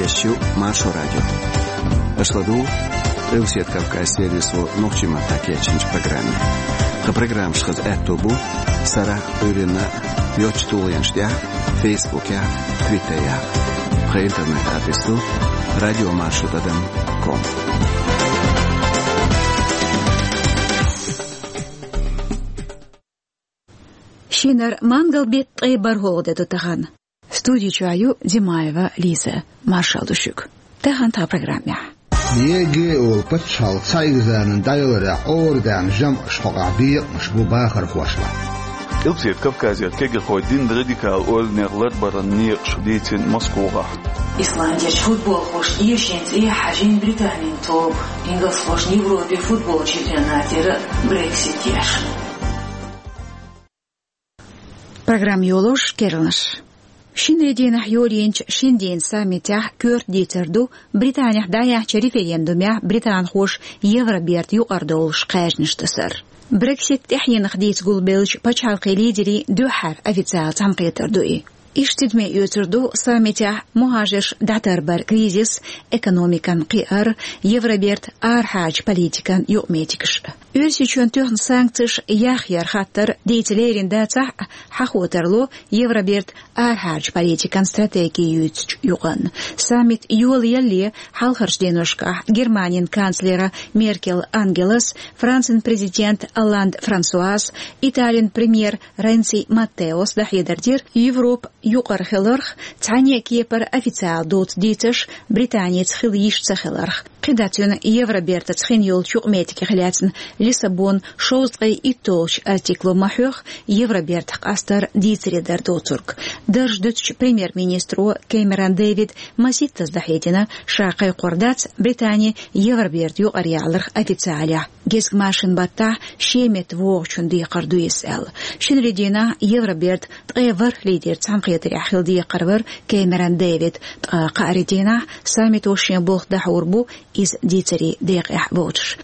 Кещу Маршо радио. Ашладу Элсет Кавказ сервису Нохчима Такечинч программе. Программ шхаз Этобу Сара Урина Йочтулянштя Фейсбуке Твиттере. По интернет-адресу radiomarshrutadam.com. Шинар мангал бет барголда тутаган. Студию чую Димаева Лиза Маршалдушук. Тахан та программе. Неге ол патшал сайгзанын дайлары ордан жам шоғабиық мышбу бахар хуашла. Илсет Кавказият кегел хойдин радикал ол неглар баранни шудейтин Москвага. Исландия футбол хош ешенц и хажин Британин топ. Инглс хош Европе футбол чемпионатера Брексит еш. Программа Йолош Керлаш. Шинредин Юрьевич Шиндин саммитях кёрт дитерду Британия дая референдумя Британ хош Евроберт юқардолш қажништысыр. Брексит тахин хдит гулбелч пачалқи лидери духар официал тамқетардуи. Иштидме ютерду саммитях мухажиш датарбар кризис экономикан қиар Евроберт архач политикан юқметикш. Үрсичен төхн санкциш яхьяр хаттар дейтелерин датсах хахотарлу Евроберт архач политикан стратегии юган. Саммит юл ялли халхаршденушка Германин канцлера Меркель Ангелас, Францин президент Олланд Франсуаз, Италиан премьер Ренци Маттеос дахедардир Европ юқар хеларх тане кепер официал дот дитиш Британец хилиш цахеларх. Қидатюн Евроберт цхин юл чуқметики хилятин Лиссабон шоузгай и толч артиклу махюх Евроберт астар дитредер дотурк. Держдуч премьер-министру Кэмерон Дэвид Маситтас дахедина шақай қордац Британия Евроберт юқарьяларх официаля. Гезгмашин батта шемет вогчун дикарду исэл. Шинредина Евроберт тғевар лидер цамқетер ахилди қарвар Кэмерон Дэвид қаридина саммит ошен болх дахурбу из дитери декэх вотш.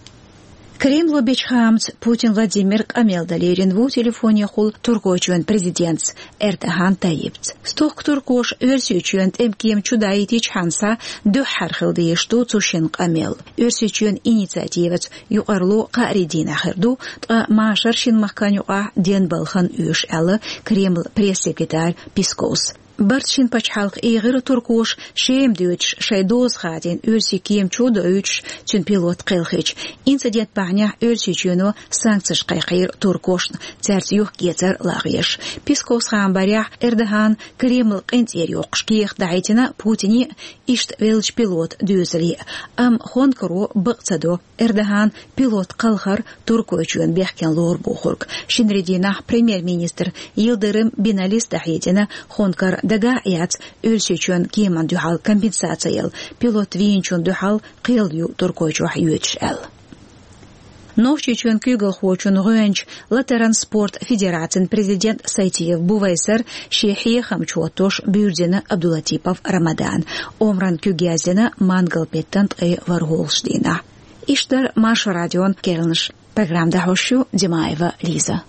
Кремль бечхамц Путин Владимир Камелдалерин в телефоне хул туркочуен президент Эрдоган Таипц. Стох туркош версичуен эмкем чудаитич ханса духар хилди шту цушин Камел. Версичуен инициативец юарлу Қаридина хирду машаршин махканюа ден балхан үш әлі Кремль пресс-секретарь Пескос. Бартшин пачхалк игыр туркуш шем дүйч шайдоз хадин өрси кием чудо үч чүн пилот қилхич. Инцидент бағня өрси чүну санкциш қайқир туркуш цәрц юх кетер лағыш. Пескос хан барях Эрдоган Кремль қентер юқш киех дайтина Путини ишт велч пилот дүйзіли. Ам хонкару бұқцаду Эрдоган пилот қылғыр туркуючуен бехкен лор бұхурк. Шинрединах премьер-министр Йылдырым Бинали дахедина хонкар дага яц өлсечөн кеман духал компенсациял пилот винчун духал қилью туркойчу юечэл. Новчичун кюгл хочун гönч Латеран спорт федерациян президент Сайтиев бувайсар шехи хамчуатош бюрдена Абдулатипов Рамадан омран кюгязена мангал петтант варголштина. Иштар Маршо радион Келнш. Программа хошу Димаева Лиза.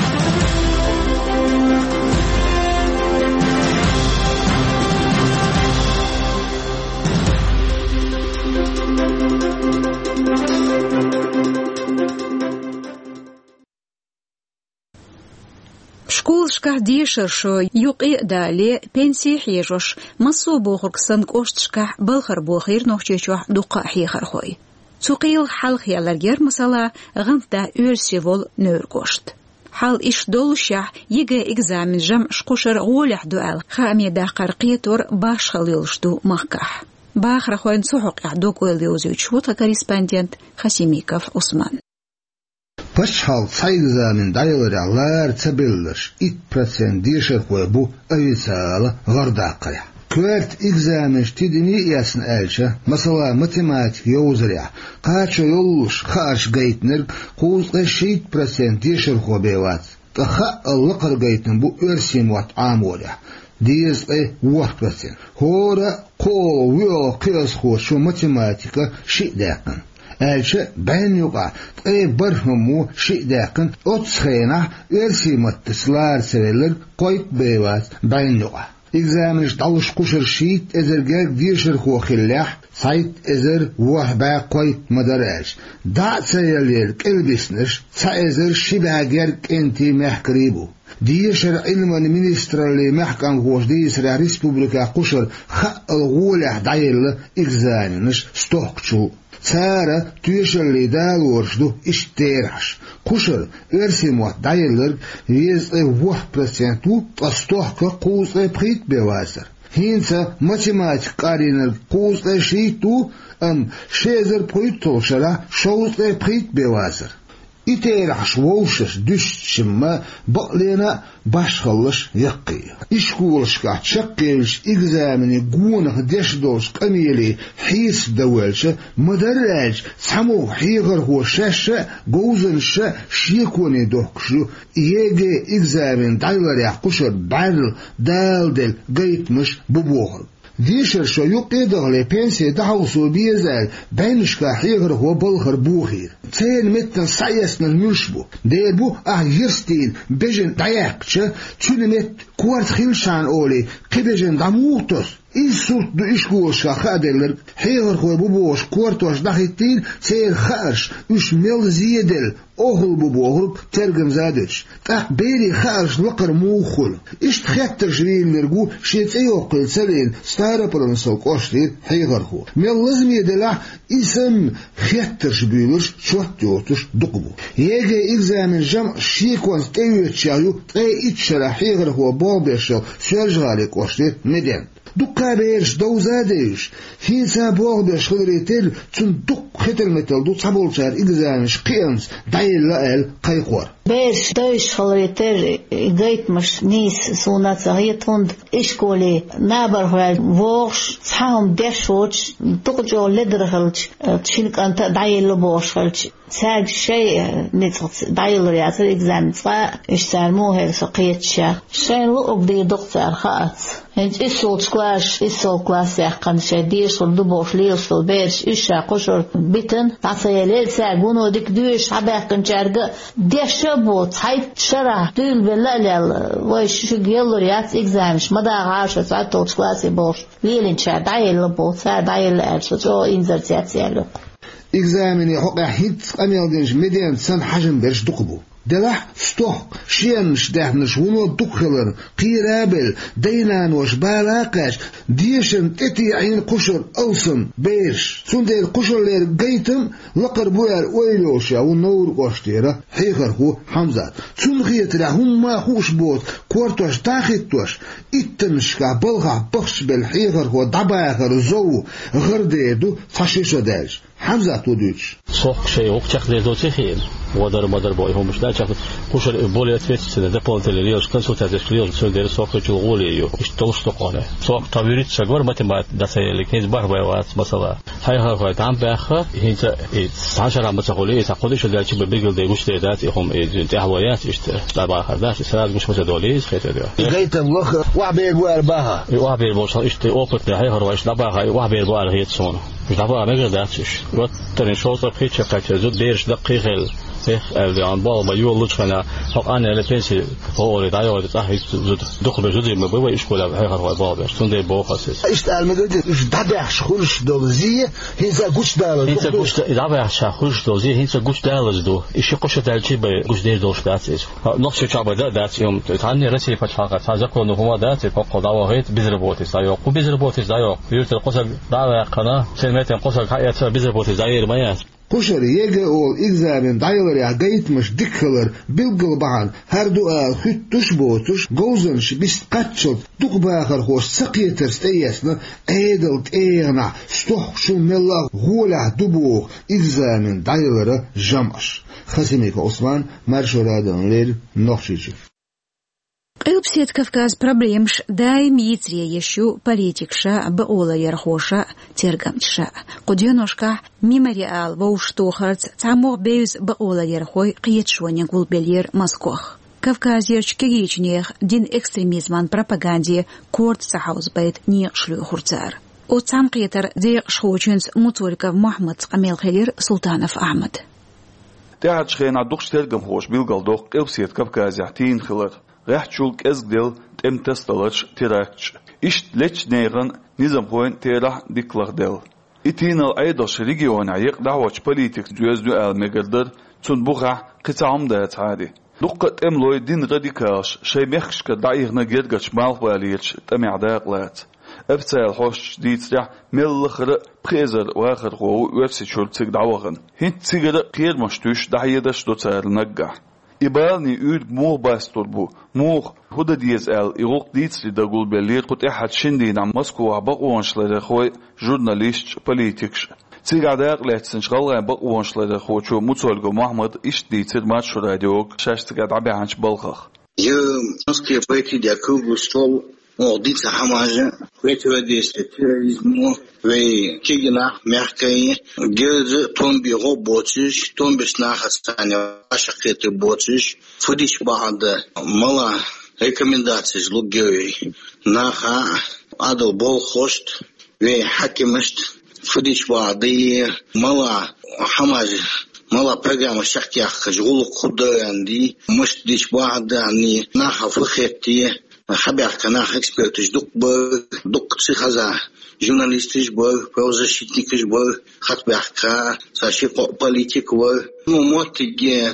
Школшка дешершо юқи дали пенсии хежош масу бохурк санкоштшка балхар бохир нохчечух дуқа хихархой. Цуқил халх яларгер масала гамта үрсевол нөркошт. Хал иш долша еге экзамен жам шкушер голях дуал хами да қарқитур баш халилшту махках. Бахрахойн сухук ядук уэлдиузюч вот корреспондент Хасимиков Усман. Пачхал сайгзанын дайлары алар цабеллаш 1% дешер bu официалы вардақая. Кверт экзамен штидини ясн әлча, масала математик йоузыря, қача йолуш қаш гайтнер, қуызға 6% дешер беват. Таха аллақар гайтнер bu өрсен ват амоля. Дезлы 1%. Хора қол вио қияс хошу математика шидақын. Әлчі бән юға, бархыму шидақын отсқайна өрсематтыслар сәрелер қойып бейваз бән юға. إجزامش دالش قشر شيت إزر جاك ديشر خو خلاح سايت إزر وحبا قويت مدراج دا سيالير كالبسنش سايزر شبه جارك انتي محكريبو ديشر علما المينستر اللي محكم غوش ديسر ريسبوبليكا قشر خق الغولح دايل إجزانش ستوكشو سارة تيشر اللي دالورشدو اشتيرش قشر ارسموات دايلر يز 1% تستوحك قوس بخيت بواسر هينسا ماتيماتيك قارينر قوس شيتو شيزر بخيتو شرا شوز بخيت بواسر إتيرحش ووشش دشتشما بقلينا باشخلش يقي إشكولش كات شقيلش إجزامني قونه دشدوش قميلي حيس دولش مدرج سمو حيغر هو شاشة قوزنش شيكوني دوكشو يجي إجزامن دايلر يحقشر بعرل دال قيت مش ببوغل ديشر شو يقيدغ لي بنسي دعوصو بيزال بينشكا حيغر هو بلغر بوخير تين متن سايسنا الملشبو ديربو يرستين بيجن دايقش تشنمت كوارت خيلشان أولي قبجن داموتوس إيسوت دو إشكوشا خادلر حيغر هو بوبوش كوارتوش داخيتين سير خارش إش ميل زيدل أهل بوبوغل ترجم زادش بيري خارج لقر موخل إش تخطر شرين لرجو شيت أيوقل سلين ستارة برنسل قشتير حيغر هو ميل لازم يدلع اسم خطر شبيلش شوت يوتش دقبو يجي إجزامن جمع شيكونس تيوتشايو تي إتشرا حيغر هو بابيشل سيرجالي قشتير مدين دقا بيرش دوزاديش فينسا بوغبش خدريتل تن دق ختل متل دو صبولشار إجزامش قيانس دايل لأل قيقور بيرش دوش خدريتل قيت مش نيس سونا صغيطوند إشكولي نابر هوال ووغش صحاهم ديشوش دقجو لدرخلش تشينك أنت دايل لبوش خلش ساج شيء نتخص دايل رياضة إجزام صا إشترموه سقيتشا شيء لقب دي دكتور خاص هنج إسول سكواش إسول كلاس يحقن شديش والدبوش ليش والبيرش إشا قشر بيتن تعصيليل ساقونو ديك دوش حباقن شارقة ديشبوت حيث شرح دول بلاليال ويش شقيل رياض إجزامش مدى عاشة ساعتوش كلاس يبوش ليلين شار دايل لبوت سار دايل لأرش جو إنزل سياتسيالو إجزامني حقا حيت أميال دينش مدين سن حجم برش دقبو دلح ستوق شينش دهنش ونو دقخلر قيرابل دينان وش بالاقاش ديشن تتي عين قشر أوسن بيرش سندير قشر لير قيتم لقر بوير ويلوشا ونور قشتيرا حيخر هو حمزات سنخيت لهم ما خوش بوت كورتوش تاخيتوش اتمشكا بلغا بخش بالحيخر هو دباخر زو غرديدو فاشيشو داج حمزة توديش صوق شيء وقتك ذي دوتيخين ودر باي هم مش ناجح كوشر بوليت فيت سنة دبل تلريوش كنسو تدريوش سندير صوق تشغوليو اشتوش تقانه صوق تابيريت شغور متى دسائل كنز باربعات مثلا هاي دام باخه هينت 10 متقولي تقوليش دالش ببيجل دي مش دات هم تهويات اشت تبع خداش سراد مش متدوليز خيت ده جيت الوخ وعبير وارباها وعبير بوصل اشت اوبت هاي هروش دبا وعبير بوار هيت صون مش دبا ما قدرتش وترين شوطه بيتش قاعد زود ديرش دقيقه اللي عن بعض ما يقول لنا حق أنا اللي بنسي هو اللي دايو اللي صاحي دخل جزء ما بيبغى يشكل على هاي خروج بعض شلون ده بوخسس اشتغل مدرج دبع خلش دوزية هنسا قش دال هنسا قش دبع خلش دوزية هنسا قش دال زدو إيش قش دال شيء بقش دير دوش داتس نقش شعب دات يوم تعني رسي فتحة هذا كونه هو دات فوق دعوات بزربوتس دايو وبزربوتس دايو يرت القصة دعوة قناة سمعت القصة حياة بزربوتس داير ما قشر يجي أول إجزامن دايلر يعجيت مش دكخلر بالقل بعن هردو خد تشبوتش جوزنش بيستقتشل دقباخر خوش سقيتر ستيسنا ايدلت ايغنا ستوحشو ملا غولا دبوغ إجزامن دايلر جمعش خسيميك عثمان مرشو رادون لير نوخشيجي قلبسيت كافكاز проблемш دايم يتري يشو политикша بأولا يرخوشا ترغمتشا قدينوشكا ميموريال ووشتوخرت تعموغ بيوز بأولا يرخوي قيتشوني قلبلير مسكوخ كافكاز يرشكيجنيخ دين экстремизман пропаганде كورت سحوز بيت نيقشلو خرزار وتعم قيتر دي شخوچنس مطوركا محمد قميل خلير سلطانف أحمد تعد شخين عدوخش ترغم خوش بيلقل دوخ قلبسيت كافكاز يحتين خلر رحشول كأزدل تم تستلش تراكش إشت ليش نيغن نظام خوين تيرح ديكلغ دل إتين الأيضاش ريجيون عيق دعوش بوليتيك جوزدو المقدر تنبوغح قطعم دات عادي دقة أملوي دين راديكالش شي مخش كدعيغنا جيرجش مالواليش تمع داقلات أبتال حوش ديترح ملخر بخيزر واخر غو وفسي شولتك دعوغن هنت سيجر قير مشتوش دعيدش دوتار نقح إبالني يود موغ باستربو موغ هدا ديز إغوق ديتري داقول بلير قد إحد شندين عم مسكو عبقوانش لرخوي جورناليست بوليتيكش تيجا داقلات سنشغلغان بقوانش لرخوي شو متولغو محمد إش ديتر ماتشو راديوك شاشتك عبي عنش بلخخ Москве пойти для круглый стол, молодиться хамажа, противодействие терроризму, вей кигина мягкая, герзы томби работаешь, томбиш нахастане, ваша кеты ботаешь, фудиш бахада, мала рекомендации жлугерей, наха адал бол хошт, вей хакимышт, фудиш бахады, мала хамажа, مالا программа شخصية جغول خدا عندي مش ديش واحد يعني ناخذ فخيتي حبيت كناخ إكسبرتش دق تخزا جورناليستيش правозащитникش خط بحكا ساشي политик موتيجي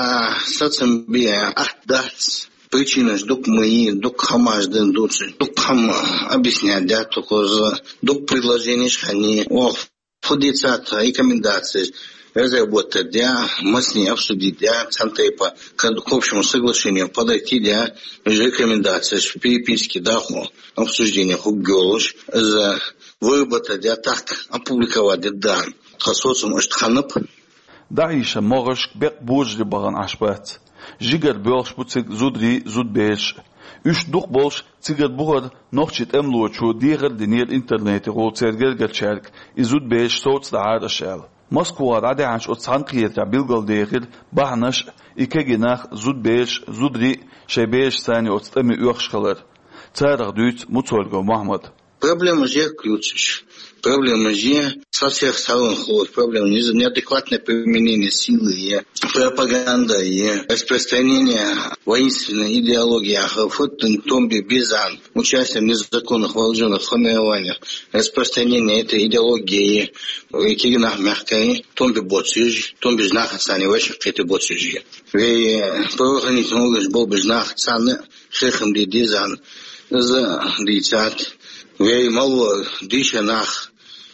ساتسم بيا أحداث причина док мои док хамаж ден дуцы док хам объяснять да только док предложения они ходится рекомендации разработать, да, мы с ней обсудить, да, к общему соглашению подойти, да, рекомендации, переписки, да, обсуждения, геолож, выработать, да, так, опубликовать, да, социум, что ханып. Да, еще можешь бек божьи баган ашбат. Жигер бёлш буцик зудри зудбеш. Үш дух болш цигер бугар нохчит эмлочу дигер динер интернете гол цергер герчерк изудбеш соц да арашел. Москва ради عنش أتصنقيت بالقل داخل بحنش إكجناخ زود بيش زودري شبيش ثاني أتستمي أخش خلر تارغ دوت متولغو محمد Проблема же ключ. Проблема же со всех сторон ходит. Проблема неадекватное применение силы, пропаганда, распространение воинственной идеологии, томби безан, участие в незаконных вооруженных формированиях, распространение этой идеологии, кигнах мягкой, томби боцюж, томби знах цаны, ваших какие-то боцюжи. Вей правоохранительный орган был бы знах цаны, шехам дизан, за дицат. Вей мало дича нах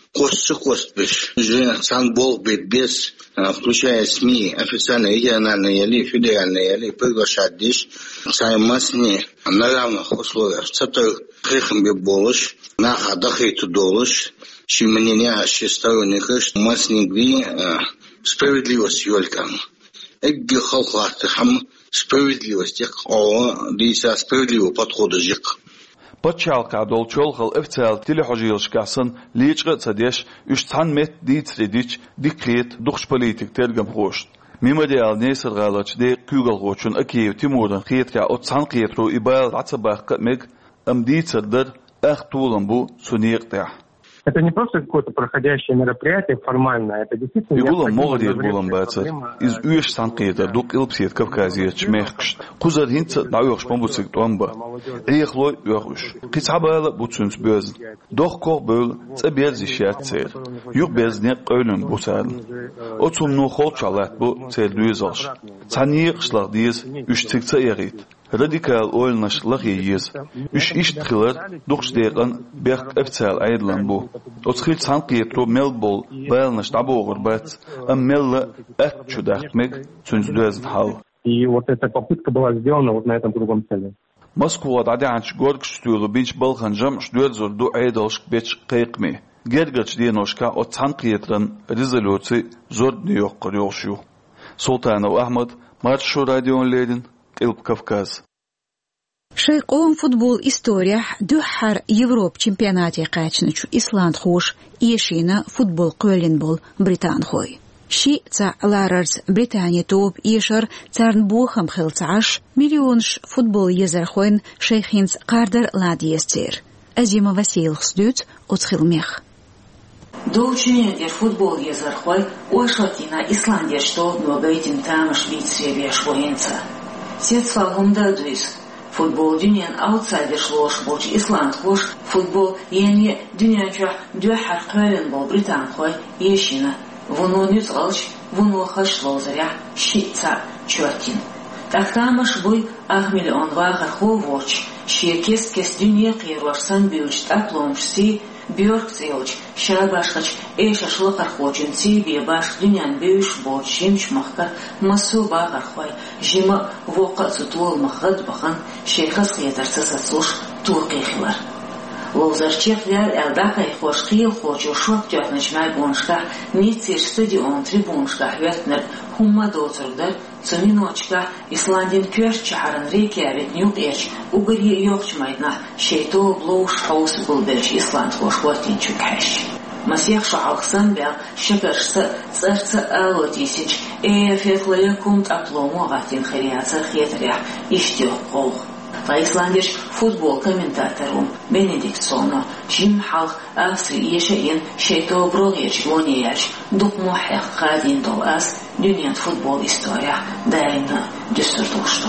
кост биш. Уже сан бол бит без, включая СМИ, официальные, региональные или федеральные, или приглашать дичь. Сай масни на равных условиях. Цатор хрехам би болыш, наха дахейту долыш, чи мнения сторонников, масни гри справедливость юлькам. Эгги халхлахты хам справедливость, дича справедливого подхода жик. بتشالك دول شولخل افتال تلي حجيلش كاسن ليجغ تصديش اش تان مت ديت ريديش ديكريت دوخش بوليتيك ترجم خوش ميما ديال نيسر غالش دي كوغل غوشن اكيو تيمورن خيتكا او تسان خيترو ابال عصباق ميك ام ديت سدر اخ طولن بو سونيق تاع Это не просто какое-то проходящее мероприятие формальное, это действительно... يقولون مغدير بولن باتر إز أيش سانقيتر دوك إلبسيت كافكازية شميخش قزر هنت دعوش بمبوسك توانبا إيخلوي يوخش قصعبا بوتسونس بيزن دوخ كوخ بول تبير زيشيات تير يوخ بيزنيق قولن بوتارن أتوم نو خلق شالات بو تير دويزاش تانيق شلاغ ديز أش تيكتا يغيت راديكال أولنش لغييز أش إش تخلر دوخش ديقن بيخ أفتال عيدلن بو أتخيل سانقيترو ملبول بالنش دعبو غربات أم مل أكتشو داخمك تنزدوزن حال И вот эта попытка была сделана вот на этом круглом столе. Москва дадя عنش горк штюлу бинч балхан жам штюрзор ду айдалш беч قيقمي гергач диношка от санқиетран резолюции зор ньёк qoriyoшу Султанов Ахмад Маршу радион Ледин Илп Кавказ شيقون فوتبول إستوريا دوحر يوروب чемпионате قاچنچو إسلاند خوش إيشينا فوتبول قولين بول بريطان خوي شي تا لاررز بريطانيا توب إيشر تارن بوخم خلتعش مليونش فوتبول يزرخوين شيخينز قاردر لاديستير أزيما واسيل خسدوت أتخيل ميخ Доучение футбол езархой ойшотина Исландия что много этим тамаш бить сребеш военца. Сетфа гумдадуис Futbol dünyanın outsiderşloş boç İsland hoş futbol yani dünyanca dühar qalen bol Britan xoy yeşina bunu nüt alç bunu xaşlozarya şitsa çötin Taxtamaş buy ahmilon vaxar xovoç şirkes dünya qiyroşsan büyüç taplomşsi Björkseoç şabaşqaç eşaşlıqar xoçunsi bir baş dünyanın büyüş boç şimş mahkar masu bağar xoy jima voqa tutul mahad baxan şeyxas qiydarsa satsuş tuqixlar Lozarchekler eldaqay xoş qiyil xoçu şok jatnışmay bonşqa nitsir stadion tribunşqa vetner humma doturlar Soninoçka İslandin köş çağırın Reykjavik Newqerç Ugari yoqçmayna şeyto bloş haus bulbeş İsland hoş vatin çükhaş Masih şalxsan bel şekersə tsartsa alotisiç fetlayakum taplomu vatin xriyatsa xetriya iştiq qol İslandiş futbol kommentatorum Benediktsonu Jim halq Avstri yaşayan şeyto brogeç voniyerç dukmuhaq qadin dolas Dünya futbol istoriya daima düsturduğuştu.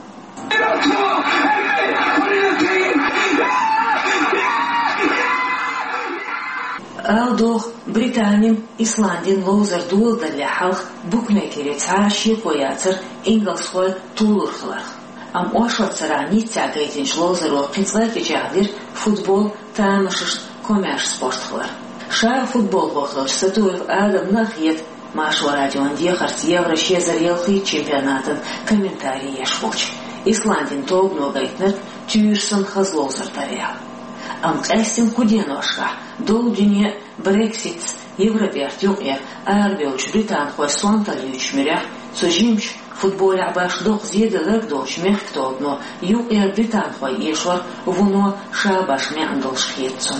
Aldoq Britaniyam İslandin lozer duldalli halq bukmekeri çarşı koyatır İngilsoy tulurxlar. Am oşatsara nitsa gaytinç lozeru qintzlarki jağdir futbol tamışış komers sportxlar. Şa futbol hoxlar Satuev Adam Nahiyet Maşo radyon diyexarts Евро şezar yılxi çempionatın kommentari yaşboç. İslandin togno gaytner tüyürsün xazlozar tariya. Am qassim kudenoşqa dol dünya Brexit Европert yok arbeuç Britan xoy sontalıyuç mirah sojimç futbol abaş doq ziyadalar doç mehktogno yok Britan xoy yeşor vuno şabaş meandolş xiyetsun.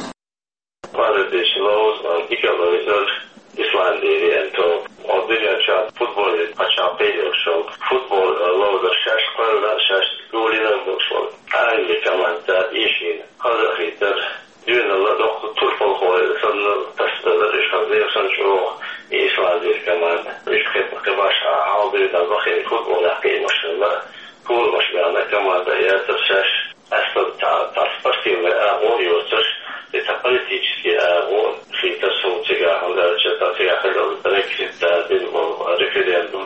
İslandiyyen to o dünyaca futbol açan peyler şol futbol lozer şaş qırlar şaş goliler şol aynı kamanda işin hazırlıklar dünyada doktor turfol xoy sanır tasdırlar işgazır sanço İslandiya kamanda işkep baş aldığında bakın futbol hakkıymışlar kurmuş bir kamanda yaratır şaş aslında taspartiyme oluyordur политически он фиксировал тебя, он даже так хотел референдум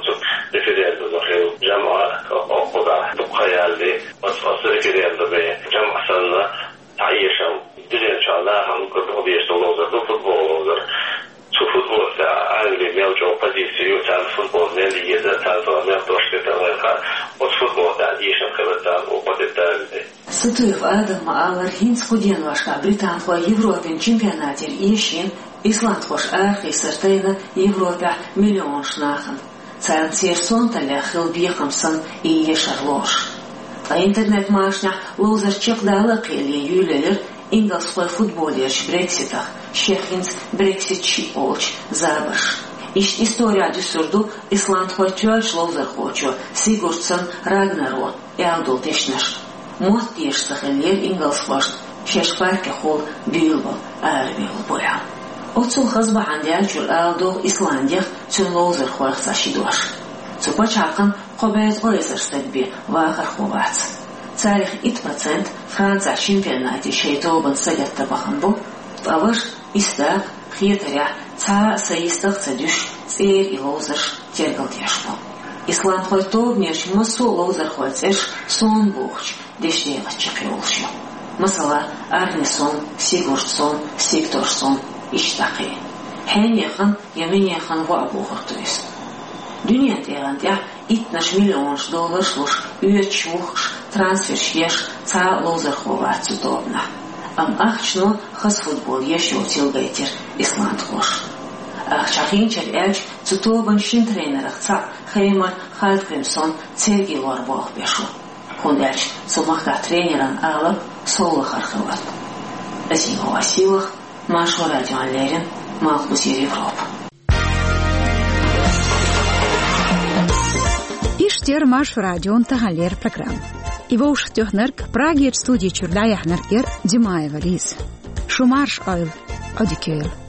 جمع أقضى بقيالي أصل رеферендум جمع سنة تعيشهم الدنيا إن شاء الله هم كلهم بيشتغلوا زي فوتبول شو فوتبول أنجلي ميلجو позицию تاع الفوتبول نالي إذا تاع ميلجوش كتاعها وفوتبول تعيشهم كبتاع وقدتاع Satuev Adam alır Hint Skudenoşqa Britan xoy Evropin çempionatir işin İsland xoş arxi sırtayna Evropa milyon şnaxın. Царн серсон таля хилбихамсан и ешарлош. А интернет машня лозер чекдала қели юлелер инглсхой футболерш Брекситах шехинц Брексит чи олч забаш. Иш история дюсурду Исланд хой тюаш лозер хочо Сигурдсон Рагнарот ялдул тешнаш. Мот теш сахелер инглсхош шешпарке хол бюлбо арбил боя. Отцул хазба андиачул алдо Исландия цун лозер хойхса шидош. Цупа чархан қобайз ойзер стагби вахар ховац. Царих 1% Франция чемпионате шейтобан сагатта баханбу, таваш истаг хиетаря ца саистаг цадюш цер и лозер тергал тяшбу. Исланд хой тобнеш масу лозер хой цеш сон бухч дештега чепеолшю. Масала Арнисон, Сигурдсон, Сикторсон İştaqi. Hen yaxın, yemin yaxın va boğurtuyuz. Dünya deyəndə 70 milyon dollar şluş, üç vuxş, transfer şyeş, ca lozer xovatsı dobna. Am axçno xas futbol yeşyo tilgaytir İsland xoş. Axçaqinçer elç cutoban şin trenerıq ca Heymar Hallgrimson Sergi Lorboğ beşu. Kon elç sumaqqa treneran alıb soğlu xarxıvat. Azimo Vasilıq Maşo radyoanlerin Malkusir Evropa. İşter Maşo radyon tağaller program. İvo uştuhnark Prager studi çürlayahnarker Dimayeva Liz. Şumarş ayl, adiköyl.